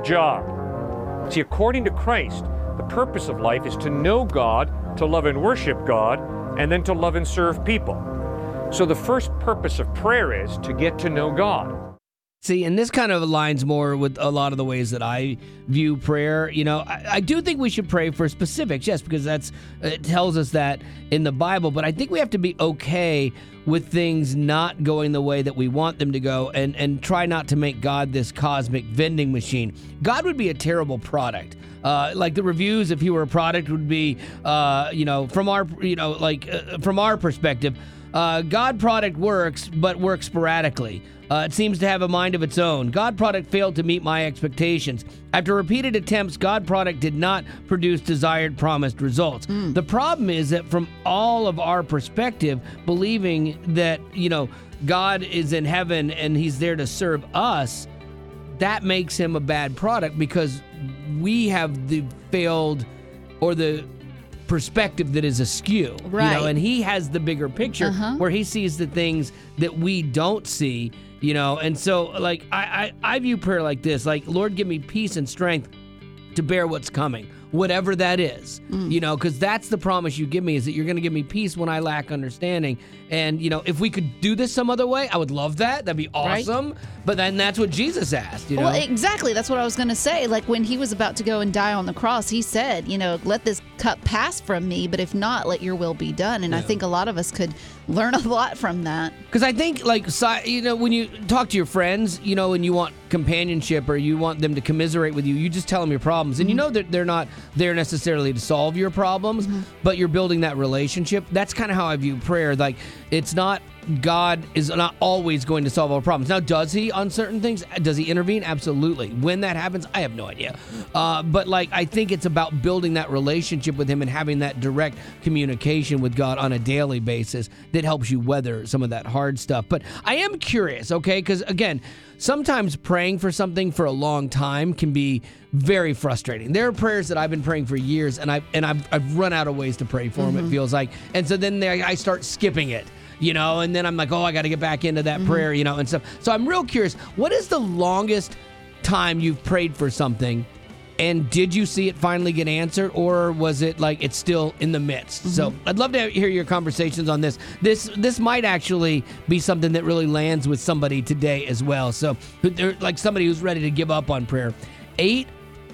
job. See, according to Christ, the purpose of life is to know God, to love and worship God, and then to love and serve people. So the first purpose of prayer is to get to know God. See, and this kind of aligns more with a lot of the ways that I view prayer. You know, I, I do think we should pray for specifics, yes, because that's it tells us that in the Bible. But I think we have to be okay with things not going the way that we want them to go, and and try not to make God this cosmic vending machine. God would be a terrible product. Uh, like the reviews, if he were a product, would be, uh, you know, from our, you know, like uh, from our perspective. Uh, God product works, but works sporadically. Uh, it seems to have a mind of its own. God product failed to meet my expectations. After repeated attempts, God product did not produce desired promised results. Mm. The problem is that from all of our perspective, believing that, you know, God is in heaven and he's there to serve us, that makes him a bad product because we have the failed or the perspective that is askew, right? You know, and he has the bigger picture uh-huh. where he sees the things that we don't see, you know. And so, like, I, I, I view prayer like this: like, Lord, give me peace and strength to bear what's coming, whatever that is, mm. you know, because that's the promise you give me, is that you're going to give me peace when I lack understanding. And, you know, if we could do this some other way, I would love that. That'd be awesome. Right? But then that's what Jesus asked, you know? Well, exactly. That's what I was going to say. Like when he was about to go and die on the cross, he said, you know, let this cup pass from me, but if not, let your will be done. And yeah. I think a lot of us could learn a lot from that. Because I think, like, you know, when you talk to your friends, you know, and you want companionship or you want them to commiserate with you, you just tell them your problems. And mm-hmm. you know that they're not there necessarily to solve your problems, mm-hmm. but you're building that relationship. That's kind of how I view prayer. Like, it's not God is not always going to solve all problems. Now, does he on certain things? Does he intervene? Absolutely. When that happens, I have no idea. Uh, but, like, I think it's about building that relationship with him and having that direct communication with God on a daily basis that helps you weather some of that hard stuff. But I am curious, okay? Because, again, sometimes praying for something for a long time can be very frustrating. There are prayers that I've been praying for years, and I've, and I've, I've run out of ways to pray for them, mm-hmm. it feels like. And so then they, I start skipping it. You know, and then I'm like, oh, I got to get back into that mm-hmm. prayer, you know, and stuff. So I'm real curious. What is the longest time you've prayed for something And did you see it finally get answered, or was it like it's still in the midst? Mm-hmm. So I'd love to hear your conversations on this. This this might actually be something that really lands with somebody today as well. So like somebody who's ready to give up on prayer. eight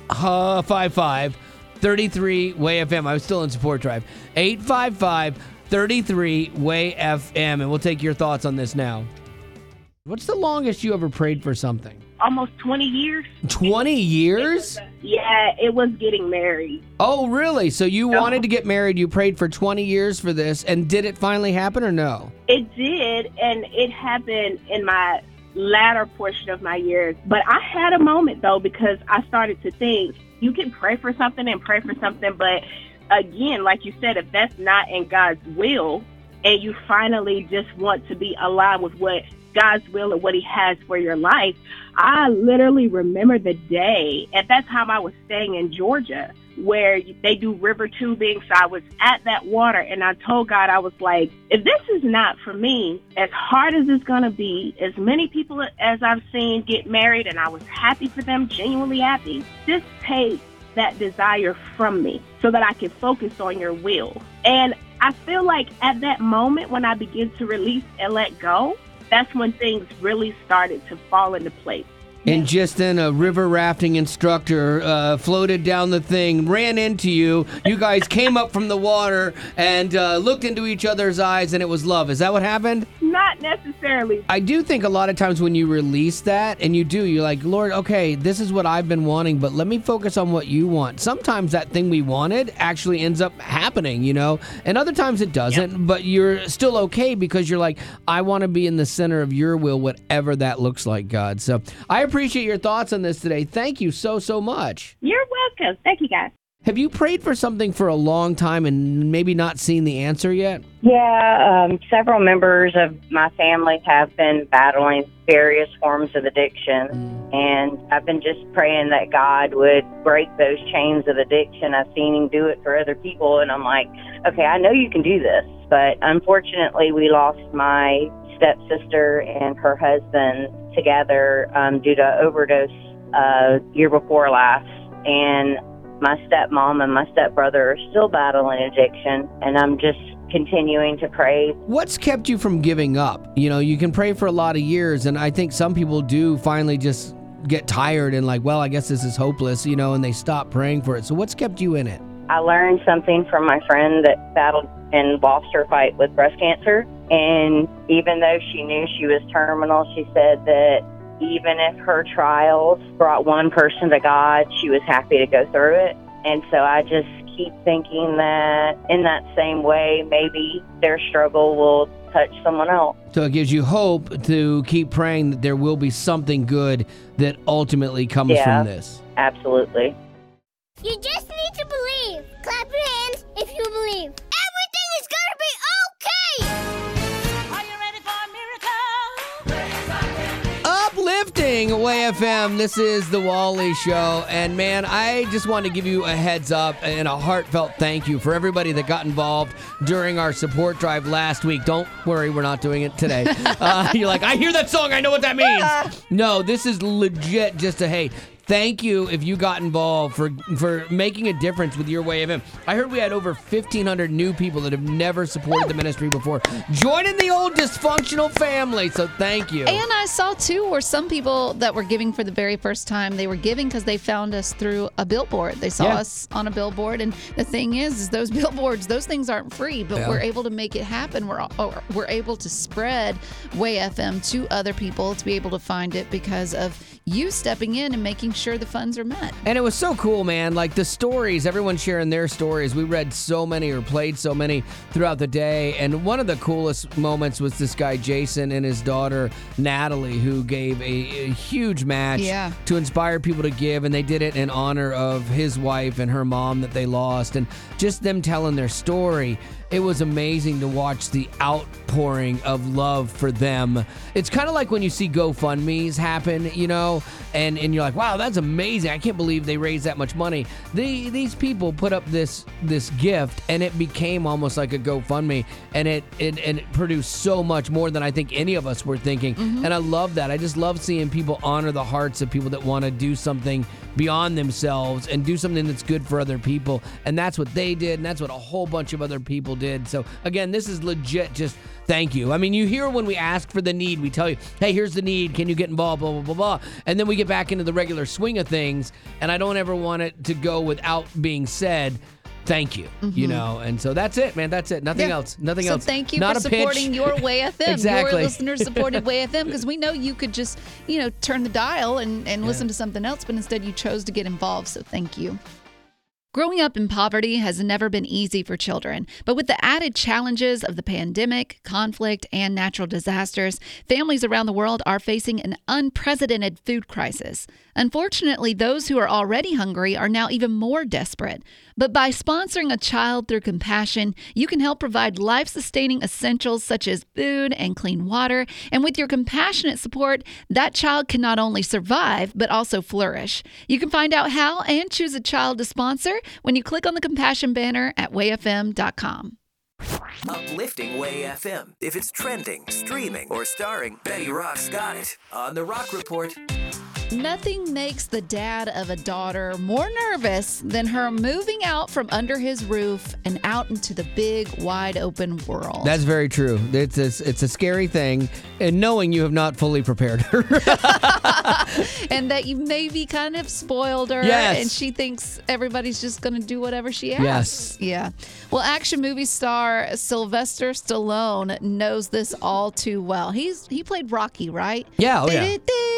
five five, three three, W A Y F M. I was still in support drive. eight five five, three three, W A Y F M. And we'll take your thoughts on this now. What's the longest you ever prayed for something? Almost twenty years. twenty years? Yeah, it was getting married. Oh, really? So you No. wanted to get married, you prayed for twenty years for this, and did it finally happen or no? It did, and it happened in my latter portion of my years. But I had a moment, though, because I started to think, you can pray for something and pray for something, but again, like you said, if that's not in God's will, and you finally just want to be aligned with what God's will and what he has for your life. I literally remember the day. At that time, I was staying in Georgia where they do river tubing. So I was at that water and I told God, I was like, if this is not for me, as hard as it's going to be, as many people as I've seen get married and I was happy for them, genuinely happy, just take that desire from me so that I can focus on your will. And I feel like at that moment when I begin to release and let go, that's when things really started to fall into place. And just then a river rafting instructor uh, floated down the thing, ran into you. You guys came up from the water and uh, looked into each other's eyes, and it was love. Is that what happened? Not necessarily. I do think a lot of times when you release that, and you do, you're like, Lord, okay, this is what I've been wanting, but let me focus on what you want. Sometimes that thing we wanted actually ends up happening, you know? And other times it doesn't, yep. But you're still okay because you're like, I want to be in the center of your will, whatever that looks like, God. So I appreciate your thoughts on this today. Thank you so, so much. You're welcome. Thank you, guys. Have you prayed for something for a long time and maybe not seen the answer yet? Yeah, um, several members of my family have been battling various forms of addiction, and I've been just praying that God would break those chains of addiction. I've seen him do it for other people, and I'm like, okay, I know you can do this, but unfortunately we lost my stepsister and her husband together um, due to overdose uh, year before last, and my stepmom and my stepbrother are still battling addiction, and I'm just continuing to pray. What's kept you from giving up? You know, you can pray for a lot of years, and I think some people do finally just get tired and like, well, I guess this is hopeless, you know, and they stop praying for it. So what's kept you in it? I learned something from my friend that battled and lost her fight with breast cancer, and even though she knew she was terminal, she said that even if her trials brought one person to God, she was happy to go through it. And so I just keep thinking that in that same way, maybe their struggle will touch someone else. So it gives you hope to keep praying that there will be something good that ultimately comes yeah, from this. Absolutely. You just need to believe. Clap your hands if you believe. Everything is going to be okay. Uplifting W A Y F M. This is the Wally Show. And man, I just want to give you a heads up and a heartfelt thank you for everybody that got involved during our support drive last week. Don't worry, we're not doing it today. Uh, you're like, I hear that song, I know what that means. No, this is legit just a, hey, thank you if you got involved for for making a difference with your W A Y F M. I heard we had over fifteen hundred new people that have never supported the ministry before joining the old dysfunctional family, so thank you. And I saw, too, where some people that were giving for the very first time, they were giving because they found us through a billboard. They saw Yeah. us on a billboard, and the thing is, is those billboards, those things aren't free, but Yeah. we're able to make it happen. We're or we're able to spread W A Y F M to other people to be able to find it because of you stepping in and making sure the funds are met. And it was so cool, man. Like the stories, everyone sharing their stories. We read so many or played so many throughout the day. And one of the coolest moments was this guy, Jason, and his daughter, Natalie, who gave a, a huge match Yeah. to inspire people to give. And they did it in honor of his wife and her mom that they lost. And just them telling their story. It was amazing to watch the outpouring of love for them. It's kind of like when you see GoFundMe's happen, you know, and, and you're like, wow, that's amazing. I can't believe they raised that much money. They, these people put up this this gift, and it became almost like a GoFundMe, and it, it, and it produced so much more than I think any of us were thinking. Mm-hmm. And I love that. I just love seeing people honor the hearts of people that want to do something beyond themselves and do something that's good for other people. And that's what they did, and that's what a whole bunch of other people did. So, again, this is legit just thank you. I mean, you hear when we ask for the need, we tell you, hey, here's the need. Can you get involved? Blah, blah, blah, blah. And then we get back into the regular swing of things, and I don't ever want it to go without being said, thank you, mm-hmm. you know, and so that's it, man. That's it. Nothing yeah. else. Nothing so else. So thank you Not for supporting pitch. your Way F M. Exactly. Your listeners supported Way F M because we know you could just, you know, turn the dial and, and yeah. listen to something else, but instead you chose to get involved. So thank you. Growing up in poverty has never been easy for children, but with the added challenges of the pandemic, conflict, and natural disasters, families around the world are facing an unprecedented food crisis. Unfortunately, those who are already hungry are now even more desperate. But by sponsoring a child through compassion, you can help provide life-sustaining essentials such as food and clean water. And with your compassionate support, that child can not only survive, but also flourish. You can find out how and choose a child to sponsor when you click on the compassion banner at way f m dot com. Uplifting Way F M. If it's trending, streaming, or starring, Betty Rock's got it on The Rock Report. Nothing makes the dad of a daughter more nervous than her moving out from under his roof and out into the big, wide open world. That's very true. It's a, it's a scary thing, and knowing you have not fully prepared her. And that you maybe kind of spoiled her, yes. and she thinks everybody's just going to do whatever she asks. Yes. Yeah. Well, action movie star Sylvester Stallone knows this all too well. He's He played Rocky, right? Yeah, oh yeah.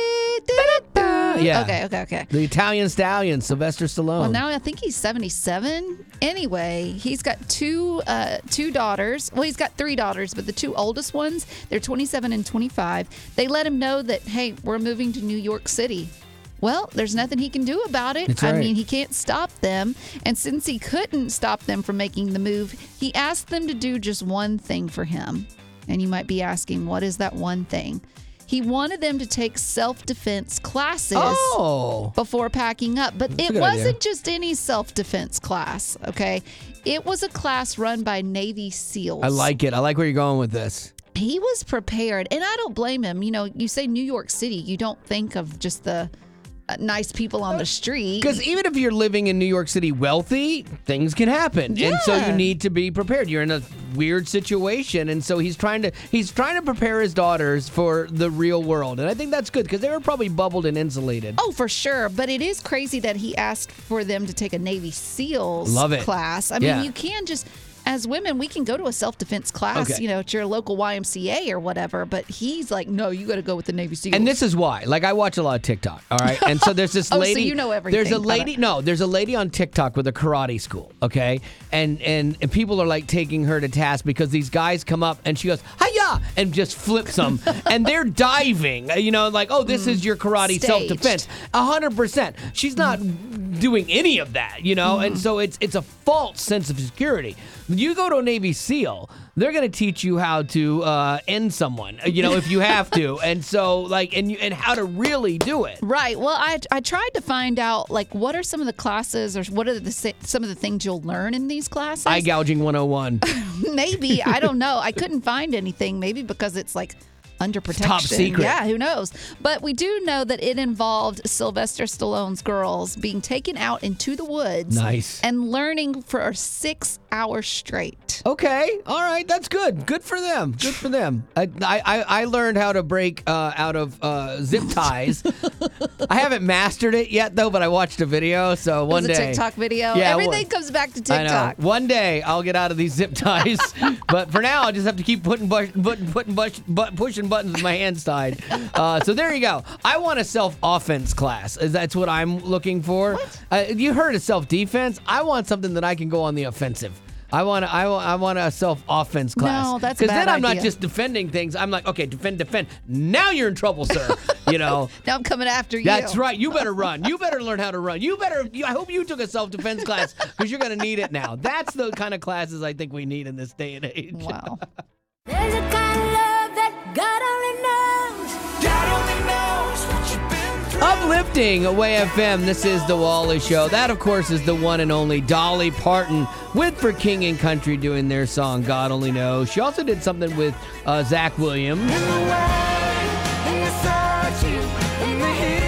Yeah. Okay, okay, okay. The Italian stallion, Sylvester Stallone. Well, now I think he's seventy-seven. Anyway, he's got two uh, two daughters. Well, he's got three daughters, but the two oldest ones, they're twenty-seven and twenty-five. They let him know that, hey, we're moving to New York City. Well, there's nothing he can do about it. That's right. I mean, he can't stop them. And since he couldn't stop them from making the move, he asked them to do just one thing for him. And you might be asking, what is that one thing? He wanted them to take self-defense classes oh. before packing up. But That's it wasn't just any self-defense class, okay? It was a class run by Navy SEALs. I like it. I like where you're going with this. He was prepared, and I don't blame him. You know, you say New York City, you don't think of just the uh, nice people on the street. Because even if you're living in New York City wealthy, things can happen. Yeah. And so you need to be prepared. You're in a weird situation, and so he's trying to he's trying to prepare his daughters for the real world. And I think that's good because they were probably bubbled and insulated. Oh, for sure. But it is crazy that he asked for them to take a Navy SEALs Love it. class. I Yeah. mean, you can just... As women, we can go to a self-defense class, Okay. you know, at your local Y M C A or whatever, but he's like, no, you got to go with the Navy SEALs. And this is why. Like, I watch a lot of TikTok, all right? And so there's this Oh, so lady. you know everything There's a about lady. it. No, there's a lady on TikTok with a karate school, okay? And, and and people are like taking her to task because these guys come up and she goes, hi-ya, and just flips them. And they're diving, you know, like, oh, this is your karate Staged. self-defense. A hundred percent. She's not doing any of that, you know? And so it's it's a false sense of security. You go to a Navy SEAL, they're going to teach you how to uh, end someone, you know, if you have to. And so, like, and you, and how to really do it. Right. Well, I I tried to find out, like, what are some of the classes or what are the some of the things you'll learn in these classes? Eye gouging one oh one. Maybe. I don't know. I couldn't find anything. Maybe because it's like under protection. Top secret. Yeah, who knows? But we do know that it involved Sylvester Stallone's girls being taken out into the woods. Nice. And learning for six hours straight. Okay. All right. That's good. Good for them. Good for them. I I, I learned how to break uh, out of uh, zip ties. I haven't mastered it yet, though, but I watched a video. So one it was day. a TikTok video. Yeah, Everything well, comes back to I know. TikTok. One day I'll get out of these zip ties. But for now, I just have to keep putting, bush, putting, putting bush, but, pushing buttons with my hands tied. Uh, so there you go. I want a self-offense class. That's what I'm looking for. What? Uh, you heard of self-defense. I want something that I can go on the offensive. I want I want, I want a self-offense class. No, that's a Because then bad I'm not idea. just defending things. I'm like, okay, defend, defend. Now you're in trouble, sir. You know. Now I'm coming after you. That's right. You better run. You better learn how to run. You better. You, I hope you took a self-defense class because you're going to need it now. That's the kind of classes I think we need in this day and age. Wow. There's a kind of love that God only knows. God only knows what you've been through. Uplifting Way F M. This is the Wally Show. That, of course, is the one and only Dolly Parton with For King and Country doing their song God Only Knows. She also did something with uh, Zach Williams.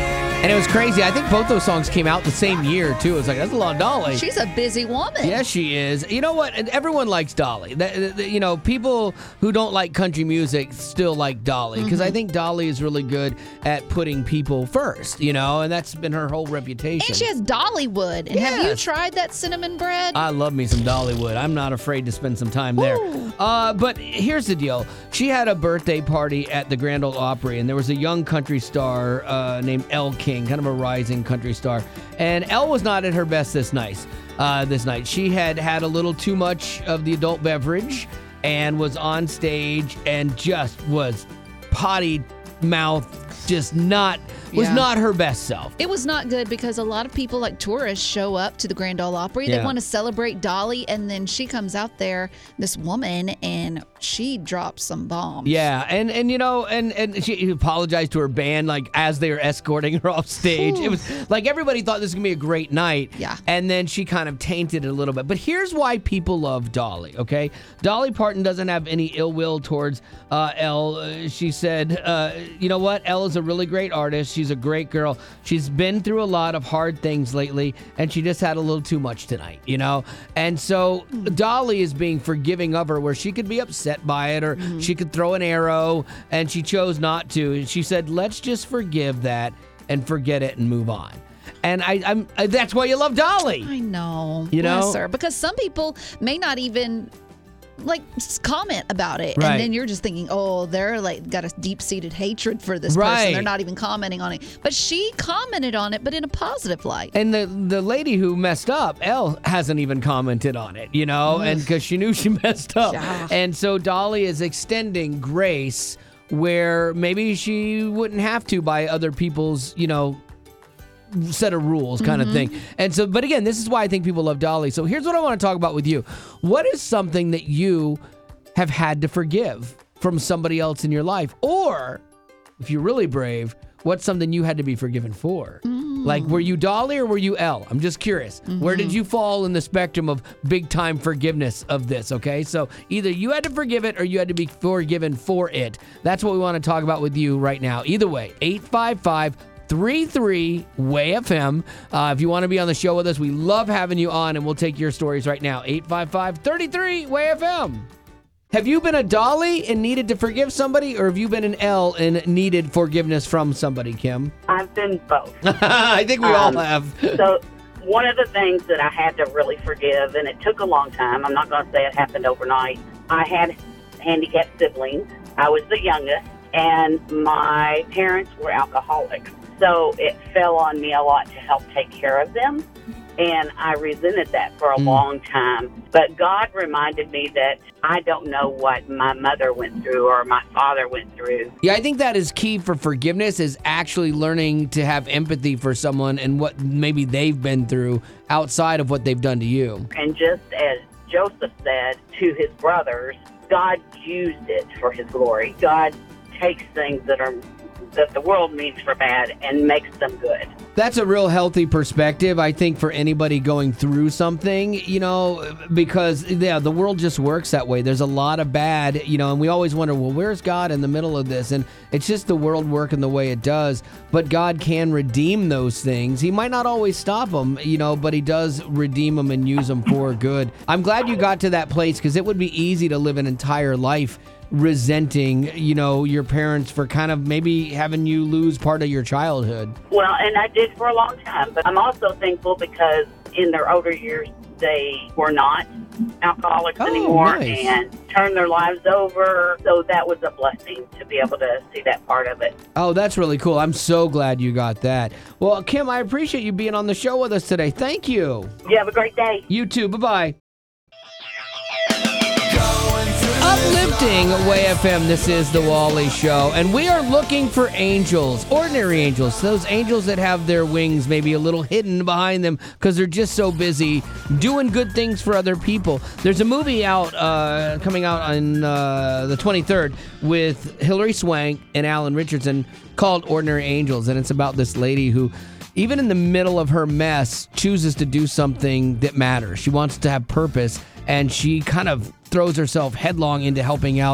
And it was crazy. I think both those songs came out the same year, too. It was like, that's a lot of Dolly. She's a busy woman. Yes, she is. You know what? Everyone likes Dolly. The, the, you know, people who don't like country music still like Dolly because Mm-hmm. I think Dolly is really good at putting people first, you know, and that's been her whole reputation. And she has Dollywood. And have you Yes. tried that cinnamon bread? I love me some Dollywood. I'm not afraid to spend some time there. Uh, but here's the deal. She had a birthday party at the Grand Ole Opry, and there was a young country star uh, named Elle King, kind of a rising country star. And Elle was not at her best this night. Uh, this night, she had had a little too much of the adult beverage and was on stage and just was potty mouth, just not was Yeah. not her best self. It was not good because a lot of people, like tourists, show up to the Grand Ole Opry. Yeah. They want to celebrate Dolly, and then she comes out there, this woman, and she drops some bombs. Yeah, and and you know, and and she apologized to her band like as they were escorting her off stage. It was like everybody thought this was gonna be a great night. Yeah. And then she kind of tainted it a little bit. But here's why people love Dolly. Okay, Dolly Parton doesn't have any ill will towards uh, Elle. Uh, she said, uh, you know what? Elle is a really great artist. She's a great girl. She's been through a lot of hard things lately, and she just had a little too much tonight. You know, and so Dolly is being forgiving of her, where she could be upset by it, or Mm-hmm. she could throw an arrow, and she chose not to. And she said, let's just forgive that and forget it and move on. And I, I'm I, that's why you love Dolly. I know. You know? Bless her. Because some people may not even like s- comment about it, Right. and then you're just thinking, oh, they're like got a deep-seated hatred for this Right. person. They're not even commenting on it. But she commented on it, but in a positive light. And the the lady who messed up, Elle, hasn't even commented on it, you know, and because she knew she messed up. Yeah. And so Dolly is extending grace where maybe she wouldn't have to by other people's, you know, set of rules kind of thing. And so, but again, this is why I think people love Dolly. So here's what I want to talk about with you. What is something that you have had to forgive from somebody else in your life? Or if you're really brave, what's something you had to be forgiven for? Like, were you Dolly or were you Elle? I'm just curious. Where did you fall in the spectrum of big time forgiveness of this? Okay, so either you had to forgive it or you had to be forgiven for it. That's what we want to talk about with you right now. Either way, eight five five, three three, W A Y F M. Uh, if you want to be on the show with us, we love having you on, and we'll take your stories right now. eight five five, three three, W A Y F M. Have you been a Dolly and needed to forgive somebody, or have you been an Elle and needed forgiveness from somebody, Kim? I've been both. I think we Um, all have. So one of the things that I had to really forgive, and it took a long time, I'm not going to say it happened overnight. I had handicapped siblings. I was the youngest, and my parents were alcoholics. So it fell on me a lot to help take care of them. And I resented that for a Mm. long time. But God reminded me that I don't know what my mother went through or my father went through. Yeah, I think that is key for forgiveness, is actually learning to have empathy for someone and what maybe they've been through outside of what they've done to you. And just as Joseph said to his brothers, God used it for his glory. God takes things that are that the world means for bad and makes them good. That's a real healthy perspective, I think, for anybody going through something, you know, because, yeah, the world just works that way. There's a lot of bad, you know, and we always wonder, well, where's God in the middle of this? And it's just the world working the way it does. But God can redeem those things. He might not always stop them, you know, but he does redeem them and use them for good. I'm glad you got to that place, because it would be easy to live an entire life resenting, you know, your parents for kind of maybe having you lose part of your childhood. Well, and I did for a long time, but I'm also thankful because in their older years, they were not alcoholics Oh, anymore nice. and turned their lives over. So that was a blessing to be able to see that part of it. Oh, that's really cool. I'm so glad you got that. Well, Kim, I appreciate you being on the show with us today. Thank you. You have a great day. You too. Bye-bye. Uplifting W A Y F M, this is The Wally Show, and we are looking for angels, ordinary angels, those angels that have their wings maybe a little hidden behind them because they're just so busy doing good things for other people. There's a movie out, uh, coming out on uh, the twenty-third with Hilary Swank and Alan Richardson called Ordinary Angels, and it's about this lady who, even in the middle of her mess, chooses to do something that matters. She wants to have purpose, and she kind of throws herself headlong into helping out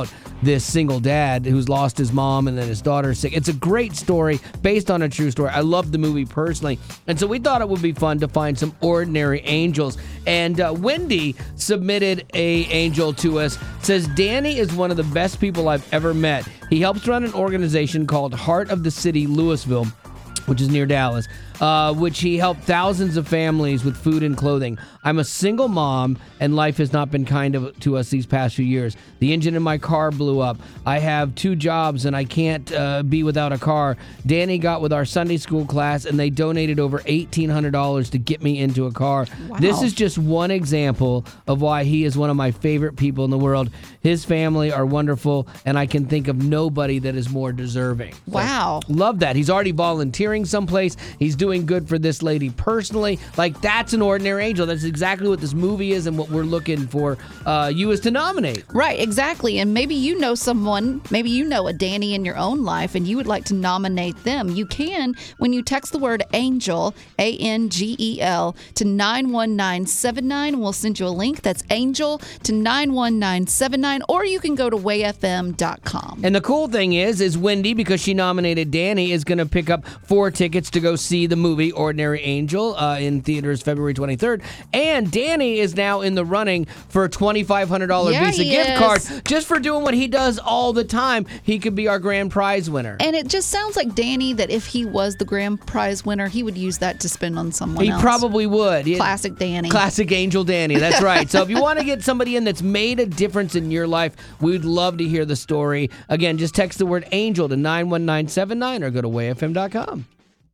this single dad who's lost his mom and then his daughter's sick. It's a great story based on a true story. I love the movie personally. And so we thought it would be fun to find some ordinary angels. And uh, Wendy submitted a angel to us. Says, Danny is one of the best people I've ever met. He helps run an organization called Heart of the City, Louisville, which is near Dallas, uh, which he helped thousands of families with food and clothing. I'm a single mom, and life has not been kind of, to us these past few years. The engine in my car blew up. I have two jobs, and I can't uh, be without a car. Danny got with our Sunday school class, and they donated over eighteen hundred dollars to get me into a car. Wow. This is just one example of why he is one of my favorite people in the world. His family are wonderful, and I can think of nobody that is more deserving. So, wow. love that. He's already volunteering someplace. He's doing good for this lady personally. Like, that's an ordinary angel. That's exactly what this movie is and what we're looking for uh, you is to nominate. Right, exactly. And maybe you know someone, maybe you know a Danny in your own life and you would like to nominate them. You can when you text the word angel, A N G E L, to nine one nine seven nine. We'll send you a link. That's angel to nine one nine seven nine, or you can go to way f m dot com. And the cool thing is, is Wendy, because she nominated Danny, is going to pick up four tickets to go see the movie Ordinary Angel uh, in theaters February twenty-third. And Danny is now in the running for a twenty-five hundred dollars Yeah, Visa he gift is. card just for doing what he does all the time. He could be our grand prize winner. And it just sounds like Danny, that if he was the grand prize winner, he would use that to spend on someone He else. probably would. He- Classic Danny. Classic Angel Danny. That's right. So if you want to get somebody in that's made a difference in your life, we'd love to hear the story. Again, just text the word angel to nine one nine seven nine or go to way f m dot com.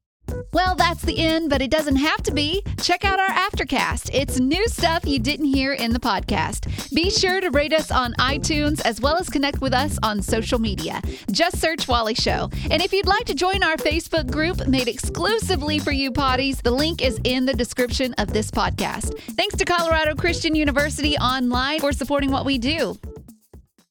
Well, that's the end, but it doesn't have to be. Check out our Aftercast. It's new stuff you didn't hear in the podcast. Be sure to rate us on iTunes as well as connect with us on social media. Just search Wally Show. And if you'd like to join our Facebook group made exclusively for you potties, the link is in the description of this podcast. Thanks to Colorado Christian University Online for supporting what we do.